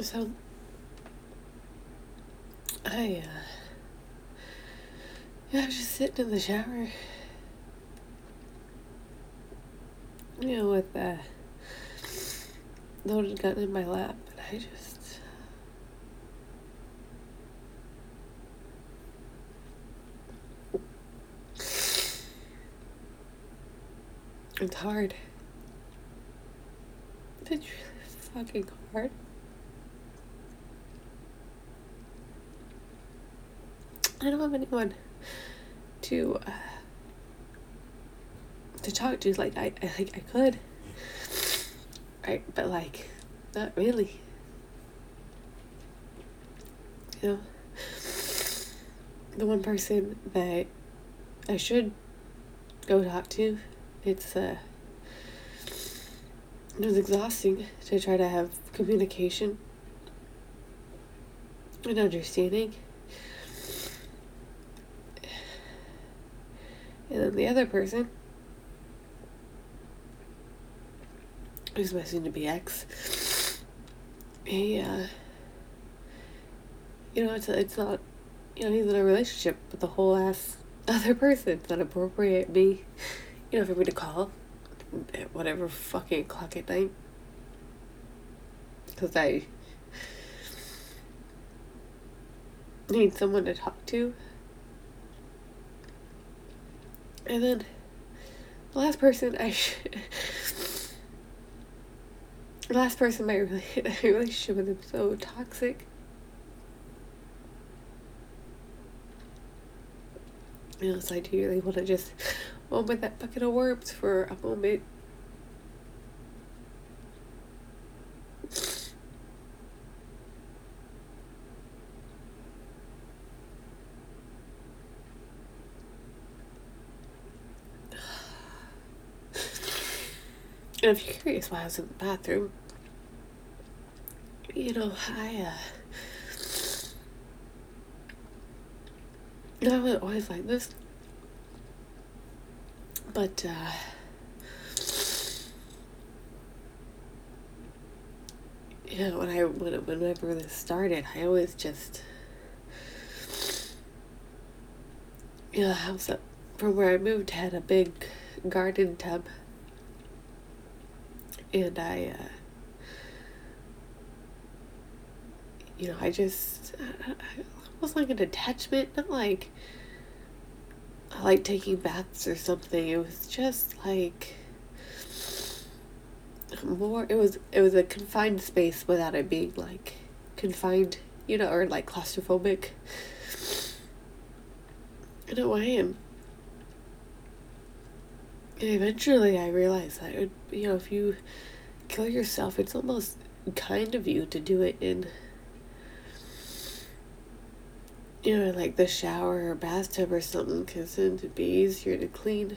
So I I was just sitting in the shower, with the loaded gun in my lap, and I just it's hard. It's really fucking hard. I don't have anyone to talk to. Like I think I could, right? But like, not really. You know, the one person that I should go talk to, it was exhausting to try to have communication and understanding. And then the other person, who's my soon-to-be ex, he, it's not, he's in a relationship with the whole ass other person. It's not appropriate me, for me to call at whatever fucking o'clock at night. Because I need someone to talk to. And then the last person my relationship with him so toxic. So I do really want to just moment that bucket of worms for a moment. And if you're curious why I was in the bathroom, I wasn't always like this, but whenever this started, I always just, the house up from where I moved had a big garden tub, and I almost like an attachment, not like I like taking baths or something. It was just like it was a confined space without it being like confined, or like claustrophobic in a way. And eventually I realized that if you kill yourself, it's almost kind of you to do it in like the shower or bathtub or something, because then it'd be easier to clean.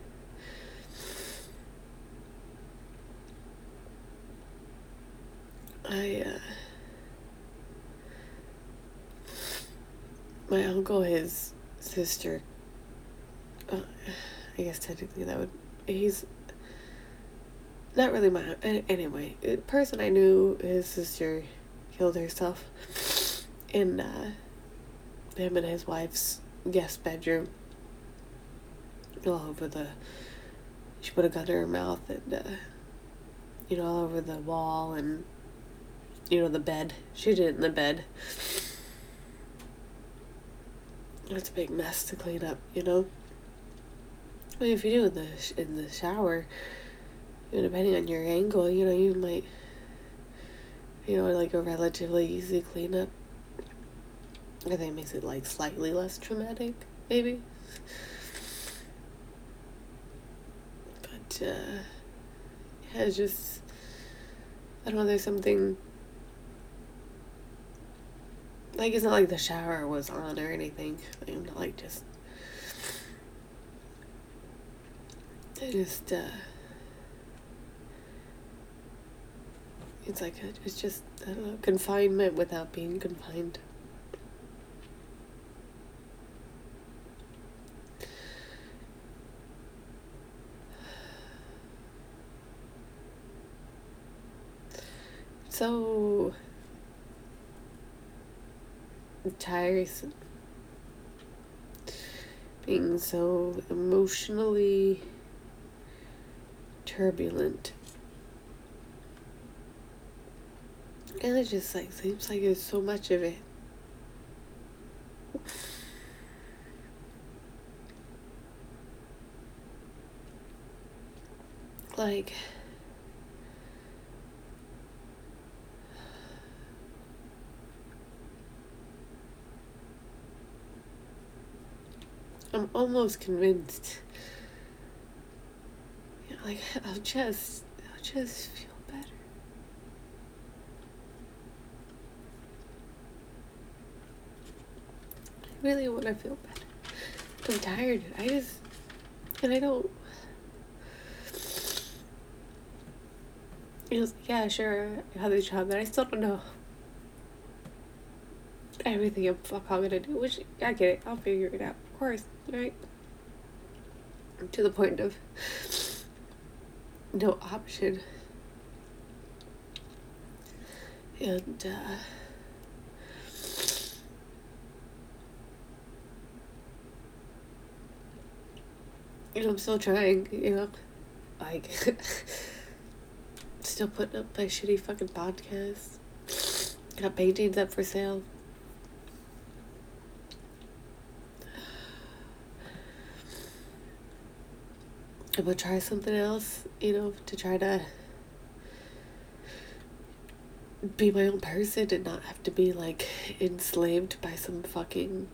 My uncle, his sister, I guess technically he's not really anyway, the person I knew, his sister killed herself in him and his wife's guest bedroom. She put a gun in her mouth, and all over the wall, and the bed. She did it in the bed. It's a big mess to clean up, I mean, if you do it in the shower, depending on your angle, you might, like a relatively easy cleanup. I think it makes it like slightly less traumatic, maybe. But it's just, I don't know, there's something, like, it's not like the shower was on or anything. I'm not like it's like it's just, I don't know, confinement without being confined. So tiresome. Being so emotionally turbulent. And it just like seems like there's so much of it. Like, I'm almost convinced. You know, like I'll just feel better. I really want to feel better. I'm tired. I don't. It was, yeah, sure, I have this job, but I still don't know everything I'm gonna do, which, I get it, I'll figure it out, of course, right? To the point of no option. And, I'm still trying, like, still putting up my shitty fucking podcast. Got paintings up for sale. I'm gonna try something else, to try to be my own person and not have to be, like, enslaved by some fucking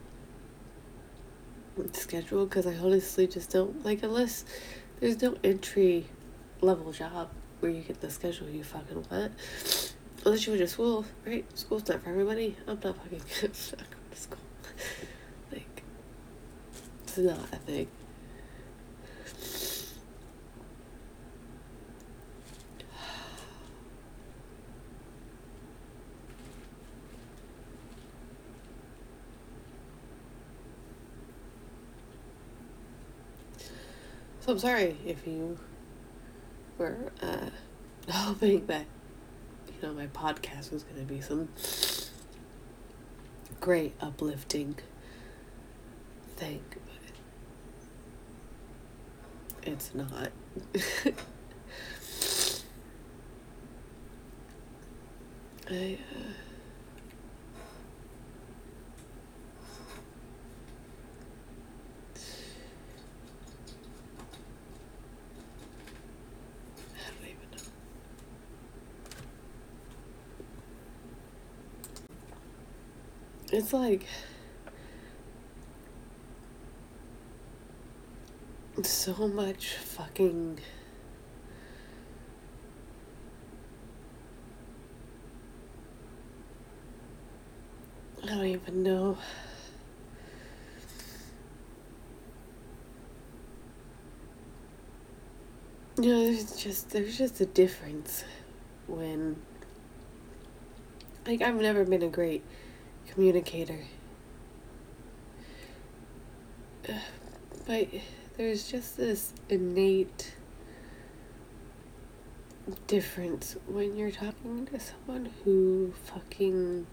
schedule, because I honestly just don't, like, unless there's no entry level job where you get the schedule you fucking want. Unless you went to school, right? School's not for everybody. I'm not fucking going to school. Like, it's not a thing. So I'm sorry if you were hoping that, my podcast was going to be some great uplifting thing, but it's not. I, don't even know. It's like so much fucking I don't even know. There's just a difference when, like, I've never been a great communicator, but there's just this innate difference when you're talking to someone who fucking,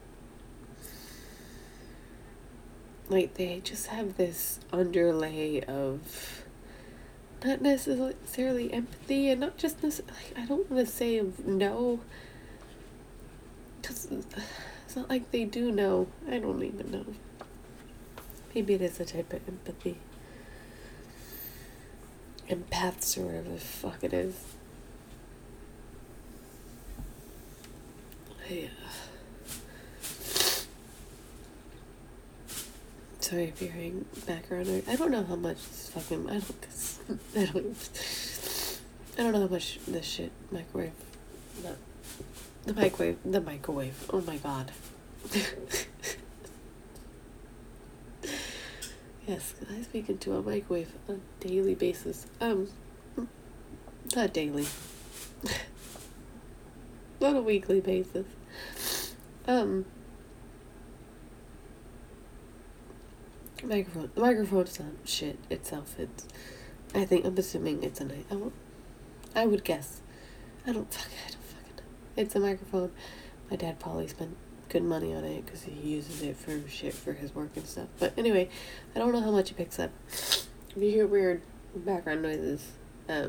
like, they just have this underlay of not necessarily empathy, and not just this, like, I don't want to say no, because it's not like they do know. I don't even know. Maybe it is a type of empathy. Empaths, or whatever the fuck it is. Sorry if you're hearing background noise. I don't know how much this fucking, I don't know how much this shit microwave, the microwave, oh my god. Yes, I speak into a microwave on a daily basis. Not daily. On a weekly basis. The microphone's not shit itself. I'm assuming it's a nice, I would guess. I don't fucking know. It's a microphone my dad probably spent good money on it because he uses it for shit for his work and stuff. But anyway, I don't know how much it picks up. If you hear weird background noises, the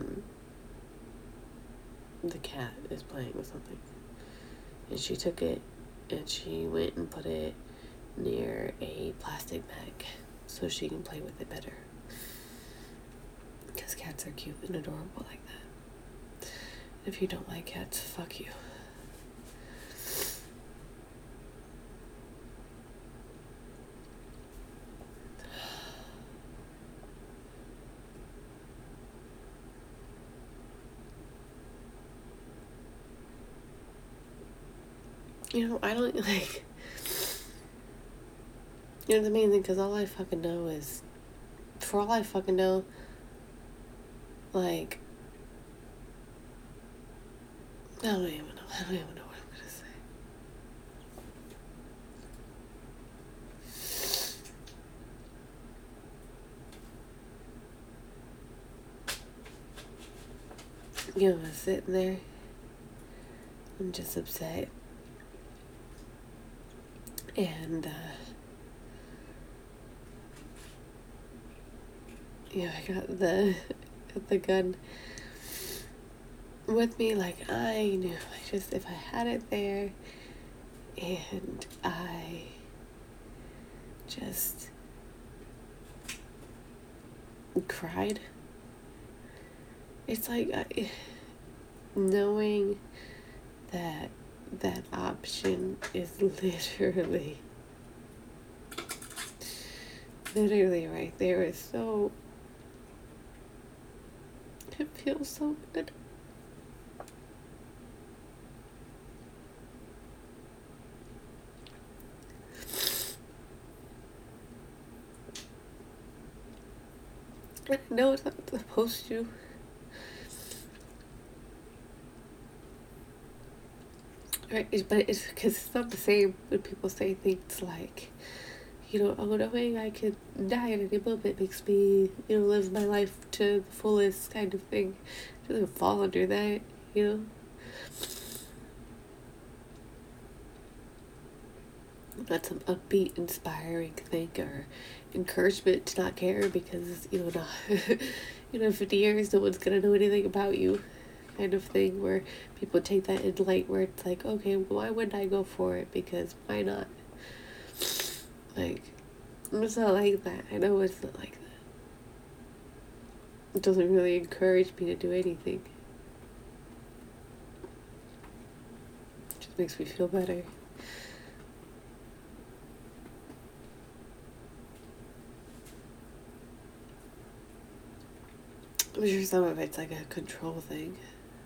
cat is playing with something. And she took it and she went and put it near a plastic bag so she can play with it better. Because cats are cute and adorable like that. If you don't like cats, fuck you. You know, I don't, like, you know, it's amazing because all I fucking know is, for all I fucking know, like, I don't even know what I'm gonna say. You know, I was sitting there, I'm just upset, and, yeah, I got the gun with me, like, I knew, if I had it there, and I just cried, it's like, knowing that option is literally right there is so, it feels so good. I know it's not supposed to. Right, but it's because it's not the same when people say things like, you know, oh, knowing I could die at any moment makes me, you know, live my life to the fullest kind of thing. It doesn't fall under that, you know? Not some upbeat, inspiring thing or encouragement to not care because, you know, not, you know, 50 years, no one's gonna know anything about you kind of thing where people take that in light where it's like, okay, why wouldn't I go for it? Because why not? Like, it's not like that. I know it's not like that. It doesn't really encourage me to do anything. It just makes me feel better. I'm sure some of it's like a control thing.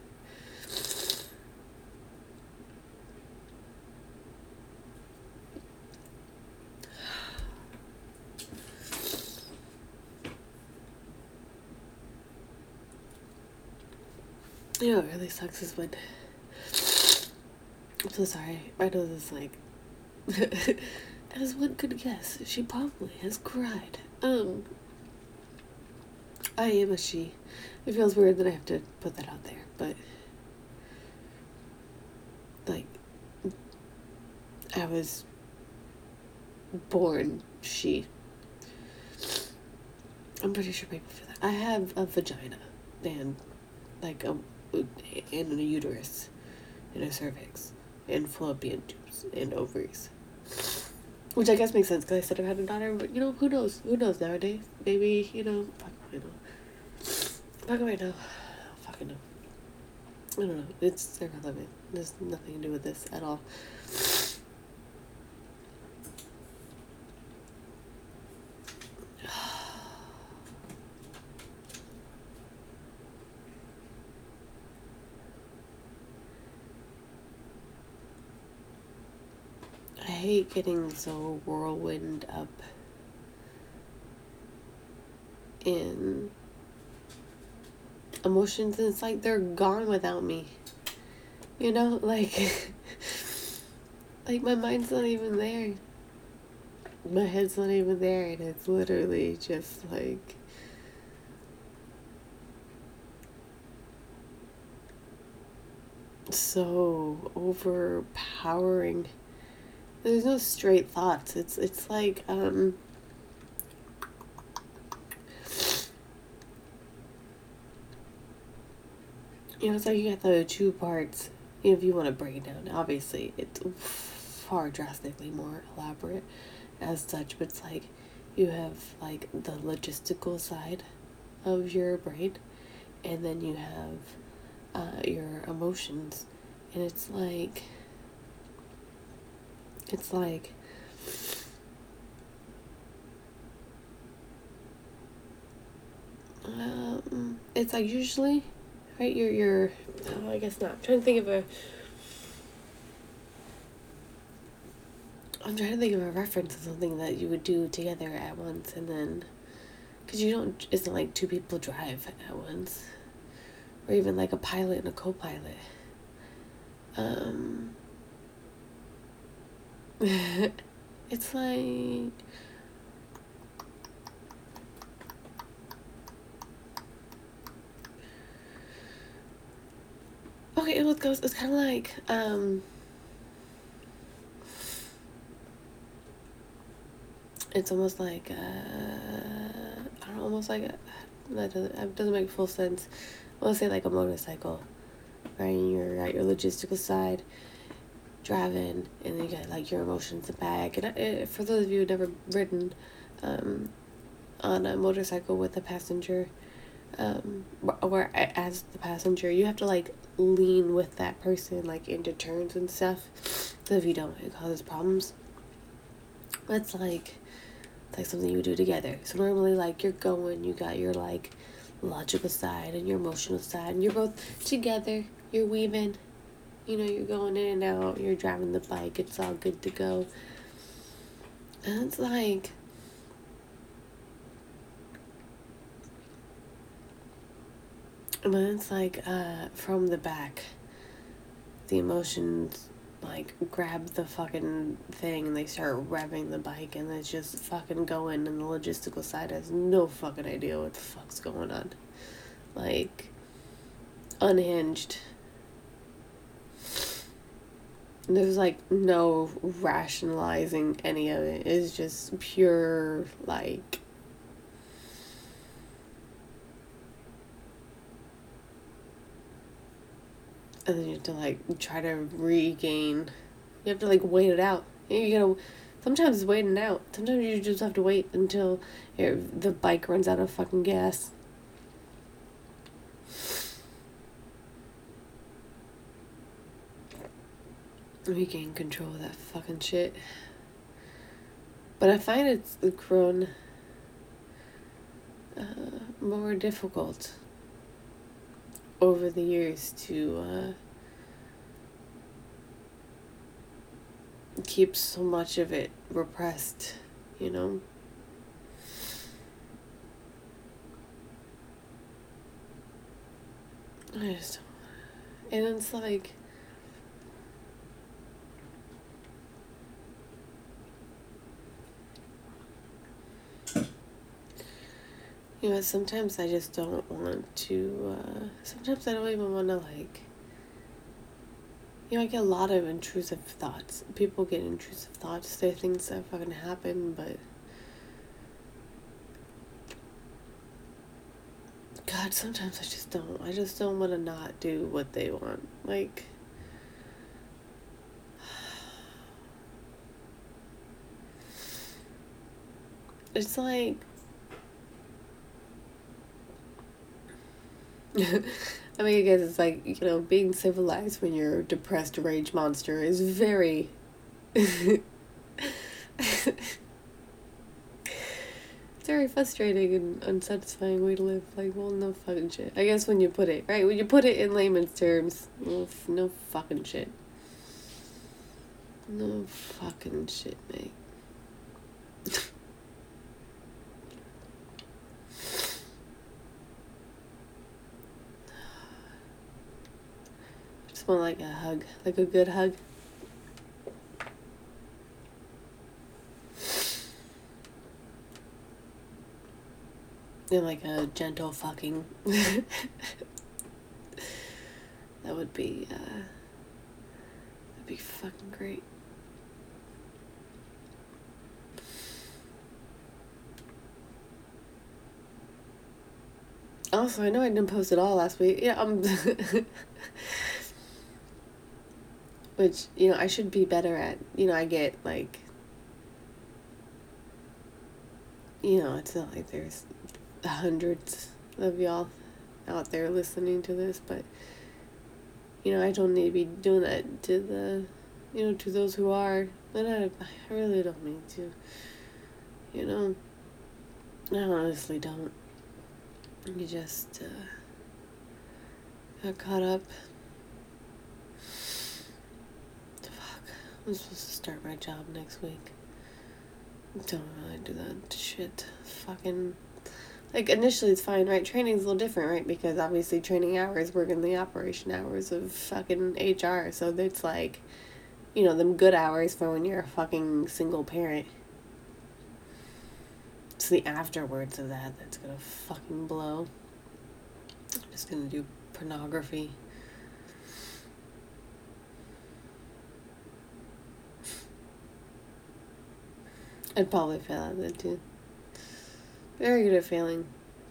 You know what really sucks is when, I'm so sorry, my nose is like, as one could guess, she probably has cried. I am a she. It feels weird that I have to put that out there, but, like, I was born she. I'm pretty sure people feel that. I have a vagina and, like, and a uterus and a cervix and fallopian tubes and ovaries. Which I guess makes sense because I said I've had a daughter, but, you know, who knows? Who knows nowadays? Maybe, you know, fuck right now. Fucking know. I don't know. It's irrelevant. There's nothing to do with this at all. I hate getting so whirlwind up in emotions, and it's like they're gone without me. You know, like, like my mind's not even there. My head's not even there, and it's literally just like, so overpowering There's no straight thoughts. It's like, it's like you got the two parts. If you want to break it down, obviously it's far drastically more elaborate as such, but it's like you have like the logistical side of your brain, and then you have your emotions, and it's like it's like usually, right, you're oh, I guess not. I'm trying to think of a reference to something that you would do together at once, and then because it's not like two people drive at once, or even like a pilot and a co-pilot. It's like, okay, it's kind of like, it's almost like, I don't know, almost like, that doesn't make full sense. I want to say like a motorcycle, right? You're at your logistical side, driving, and then you got like your emotions in the back. And for those of you who've never ridden, on a motorcycle with a passenger, where as the passenger, you have to like lean with that person like into turns and stuff. So if you don't, it causes problems. It's like something you do together. So normally, like, you're going, you got your like logical side and your emotional side, and you're both together. You're weaving, you're going in and out. You're driving the bike. It's all good to go. And it's like, but it's like, from the back, the emotions like grab the fucking thing and they start revving the bike, and it's just fucking going, and the logistical side has no fucking idea what the fuck's going on. Like, unhinged. There's like no rationalizing any of it. It's just pure like, and then you have to like try to regain. You have to like wait it out. You gotta. Sometimes it's waiting out. Sometimes you just have to wait until the bike runs out of fucking gas. Regain control of that fucking shit. But I find it's grown more difficult over the years to keep so much of it repressed, I just don't. And it's like, sometimes I just don't want to, sometimes I don't even want to, like, I get a lot of intrusive thoughts. People get intrusive thoughts. They're things that fucking happen, but God, sometimes I just don't want to not do what they want. Like, it's like, I mean, I guess it's like, being civilized when you're a depressed rage monster is very it's very frustrating and unsatisfying way to live. Like, well, no fucking shit. I guess when you put it in layman's terms, no fucking shit. No fucking shit, mate. Just want like a hug, like a good hug. And like a gentle fucking. That would be fucking great. Also, I know I didn't post at all last week. Yeah, which, I should be better at. I get, like, it's not like there's hundreds of y'all out there listening to this, but, I don't need to be doing that to to those who are. But I really don't need to. I honestly don't. You just got caught up. Fuck. I'm supposed to start my job next week. Don't really do that shit. Fucking. Like, initially it's fine, right? Training's a little different, right? Because obviously training hours work in the operation hours of fucking HR. So it's like, them good hours for when you're a fucking single parent. It's the afterwards of that that's gonna fucking blow. I'm just gonna do pornography. I'd probably fail at that too. Very good at failing.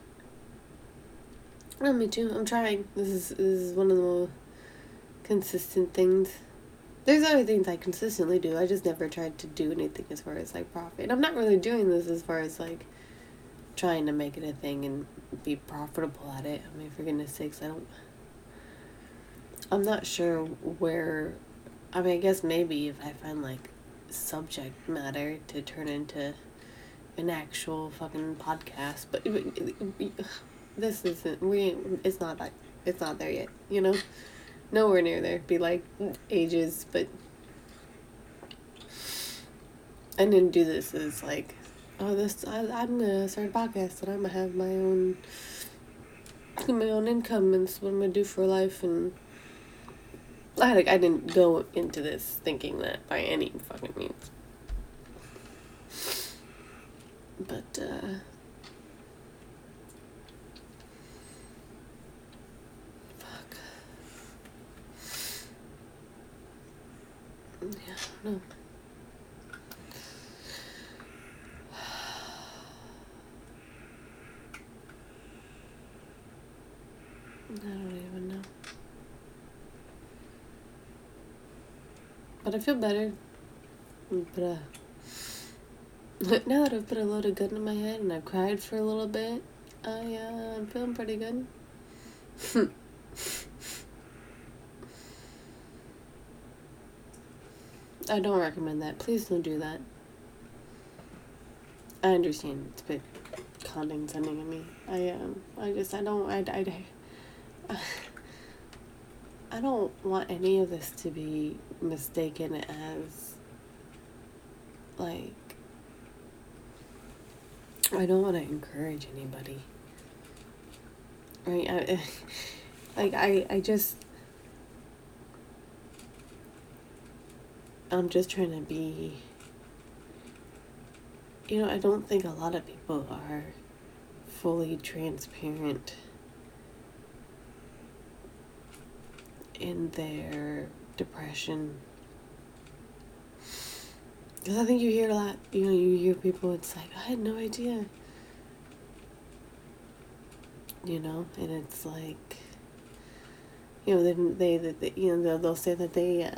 No, me too. I'm trying. This is one of the more consistent things. There's other things I consistently do. I just never tried to do anything as far as, like, profit. And I'm not really doing this as far as, like, trying to make it a thing and be profitable at it. I mean, for goodness sakes, I'm not sure where, I guess maybe if I find, like, subject matter to turn into an actual fucking podcast, but this isn't, it's not there yet, nowhere near there. Be like ages, but I didn't do this as like, I'm gonna start a podcast and I'm gonna have my own income and it's what I'm gonna do for life. And I didn't go into this thinking that by any fucking means. But fuck. Yeah, no. I don't even know. But I feel better. But now that I've put a loaded gun in my head and I've cried for a little bit, I'm feeling pretty good. I don't recommend that. Please don't do that. I understand it's a bit condescending of me. I don't want any of this to be mistaken as, like, I don't want to encourage anybody. Right? I'm just trying to be, I don't think a lot of people are fully transparent in their depression. Because I think you hear a lot, you hear people, it's like, I had no idea. And it's like, they'll say that they,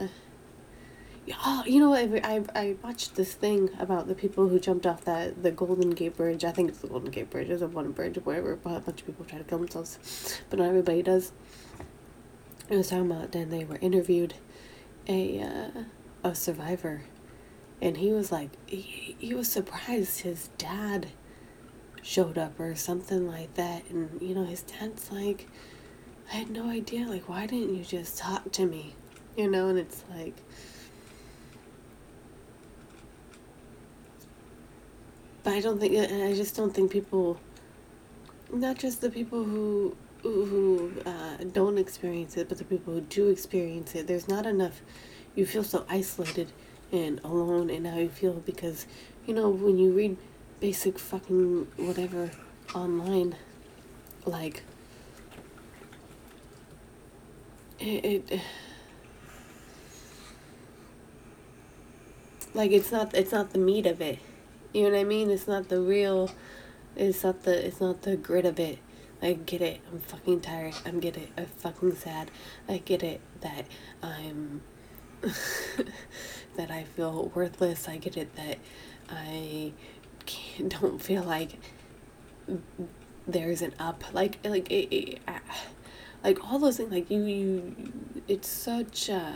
I watched this thing about the people who jumped off the Golden Gate Bridge. I think it's the Golden Gate Bridge. There's one bridge where a bunch of people try to kill themselves, but not everybody does. It was talking about, then they were interviewed a survivor, and he was like, he was surprised his dad showed up or something like that, and his dad's like, I had no idea, like, why didn't you just talk to me, and it's like, but I just don't think people, not just the people who don't experience it, but the people who do experience it, there's not enough. You feel so isolated and alone in how you feel because, when you read basic fucking whatever online, like, like, it's not the meat of it. You know what I mean? It's not the real, it's not the grit of it. I get it. I'm fucking tired. I get it. I'm fucking sad. I get it that I'm that I feel worthless. I get it that I don't feel like there's an up. Like all those things. Like you it's such a,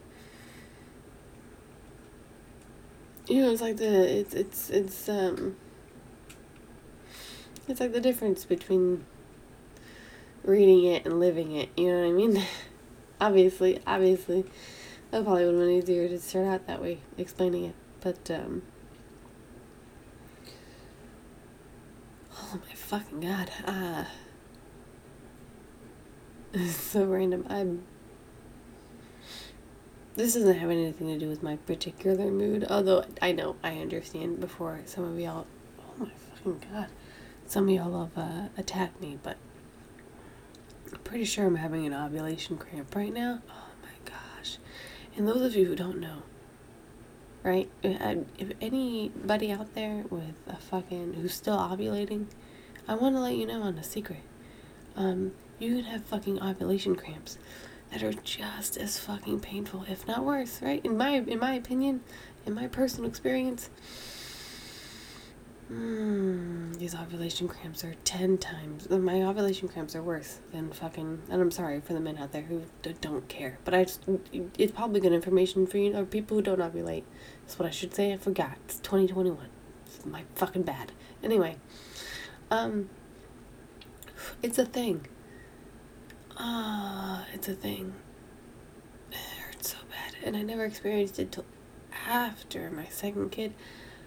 it's like it's like the difference between reading it and living it, you know what I mean? obviously that probably would have been easier to start out that way, explaining it, but oh my fucking god, this is so random. This doesn't have anything to do with my particular mood, although I understand before some of y'all, oh my fucking god, some of y'all have attacked me, but I'm pretty sure I'm having an ovulation cramp right now. Oh my gosh. And those of you who don't know, right? If anybody out there with a fucking, who's still ovulating, I want to let you know on a secret. You can have fucking ovulation cramps that are just as fucking painful, if not worse, right? In my opinion, in my personal experience, these ovulation cramps are 10 times. My ovulation cramps are worse than fucking. And I'm sorry for the men out there who don't care, but it's probably good information for you or people who don't ovulate. That's what I should say. I forgot. It's 2021. It's my fucking bad. Anyway, it's a thing. It's a thing. It hurts so bad, and I never experienced it till after my second kid.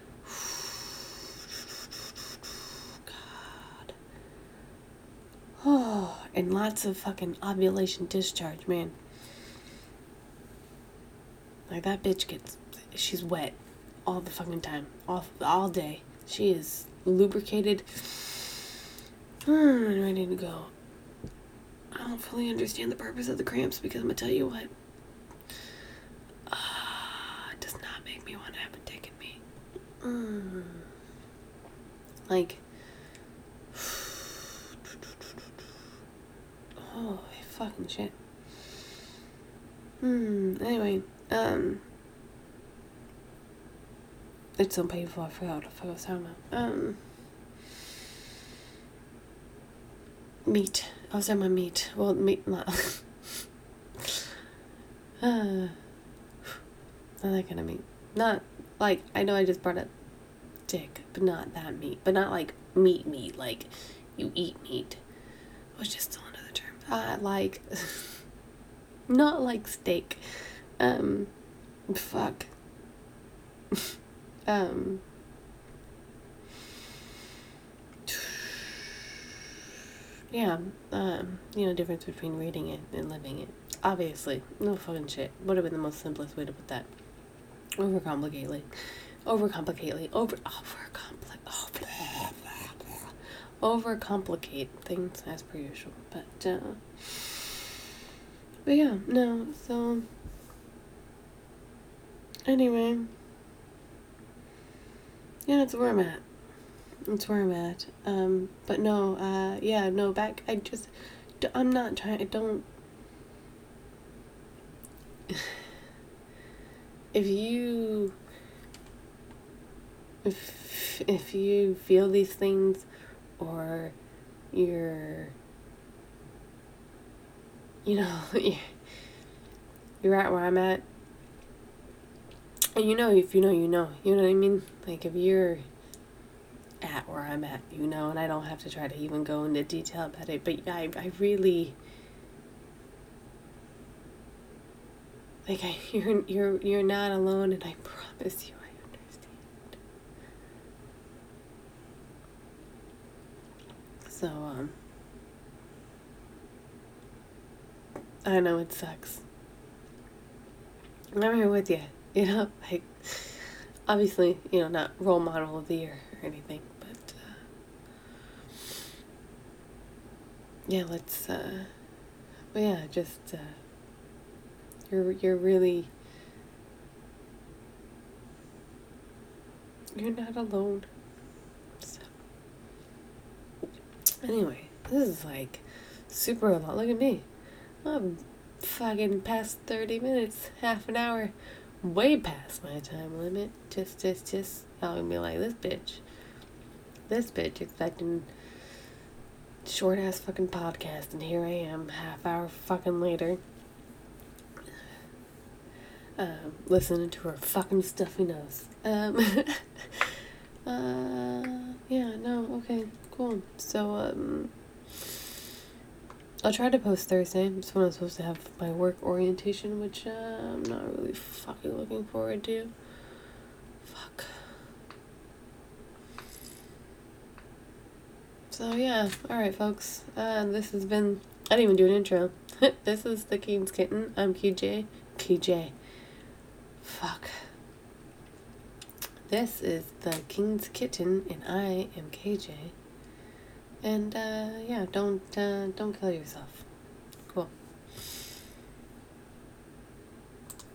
Oh, and lots of fucking ovulation discharge, man. Like that bitch she's wet all the fucking time, all day. She is lubricated, ready to go. I don't fully understand the purpose of the cramps because I'm gonna tell you what, it does not make me want to have a dick in me. Like, oh fucking shit. Anyway, it's so painful. I forgot what the fuck I was talking about. Meat. I was talking about meat. Well, meat, not. Not that kind of meat. Not, like, I know I just brought up dick, but not that meat. But not, like, meat, like, you eat meat. Which is still another term. Like, not like steak. Fuck. Yeah, difference between reading it and living it. Obviously, no fucking shit. Would have been the most simplest way to put that. Overcomplicate things as per usual. But yeah, no, so anyway, yeah, that's where I'm at. That's where I'm at. But no, back, I'm not trying, I don't, if you feel these things, or you're you're at where I'm at, and if you know what I mean? Like, if you're at where I'm at, and I don't have to try to even go into detail about it, but I really, like, you're not alone, and I promise you I understand. So, I know it sucks. I'm here with you, like, obviously, not role model of the year or anything, but, yeah, let's, but yeah, just, you're really, you're not alone, so, anyway, This is like super a lot. Look at me. I'm fucking past 30 minutes, half an hour, way past my time limit. Just, I'm gonna be like, this bitch expecting short ass fucking podcast, and here I am, half hour fucking later, listening to her fucking stuffy nose. Yeah, no, okay, cool. So, I'll try to post Thursday. It's when I'm supposed to have my work orientation, which, I'm not really fucking looking forward to. Fuck. So, yeah, alright, folks. This has been... I didn't even do an intro. This is the King's Kitten. I'm KJ. Fuck. This is the King's Kitten, and I am KJ. And, yeah, don't kill yourself.